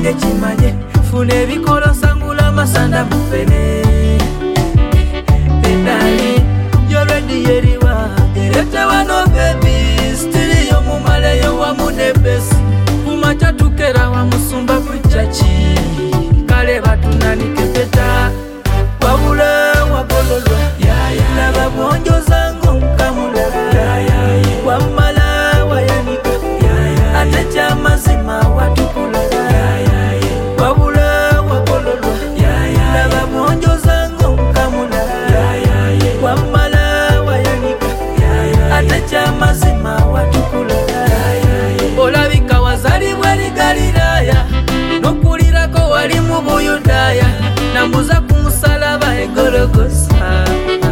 wange kimanye funa ebikolo sangula masanda mufene endali you're ready yeriwa erete wano baby stili yo mumaleyo wamu ne besi kumacha tukera wa musumba kuchachi kale batunanike peta wabula wagololwa laba bonjo zangu nkamula wamala wayanika ate chamazima watukula wabula wagololwa laba bonjo zangu nkamula wamala wayanika ate chamazima watukula olabika wazalibwa ligalilaya nokulirako wali mu Buyudaaya nambuza kumusalaba egologosa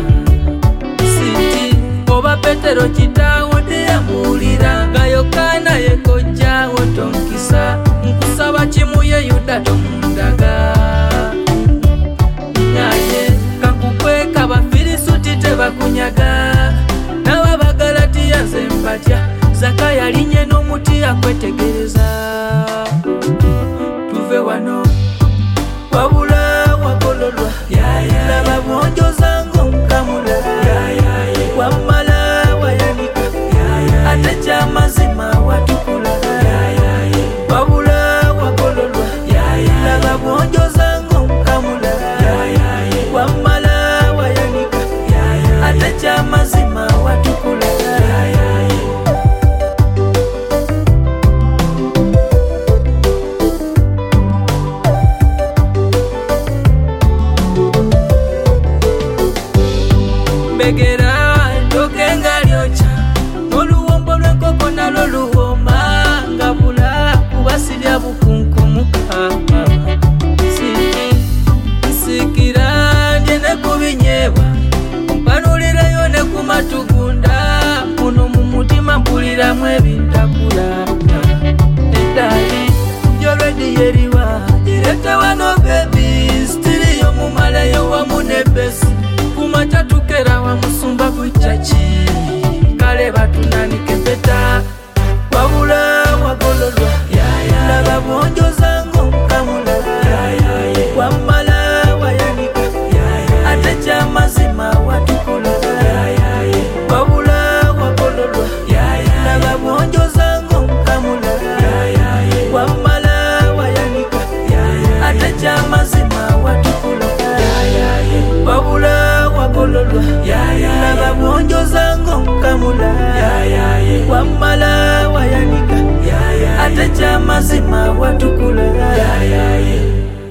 siti oba Petero kitaawo teyamuwulira nga Yokaana ye kojjaawo tonkisa nkusaba kimu ye Yuda tomundaga nyaye kakukweka Bafirisuti tebakunyaga nawe Abagalatiya nze mbatya Zakaya alinye n'omuti akwetegereza tuve wano wabula wagololwa laba bonjo zangu nkamula wamala wayanika ate chamazima watukula wabula wagololwa laba bonjo zangu nkamula wamala wayanika ate chamazima watukula begera tokenga lyocha oluwombo lw'enkoko nalwo luwoma ngabula kubasirya bukunkumuka nsikira ndye ne kubinyebwa mpanulirayo ne kumatugunda muno mu mutima mpuliramu ebintakula eddali yolwedi yeriwa erete wano bebi stiliyo mumalayo wamu ne besi kumacha tukera wa musumba kuchachi kale batunanike peta wabula wagololwa laba bonjo zangu nkamula wamala wayanika ate chamazima watukula wabula wagololwa laba bonjo zangu nkamula wamala wayanika ate chamazima watukula wabula wagololwa laba bonjo zangu nkamula wamala wayanika ate chamazima watukula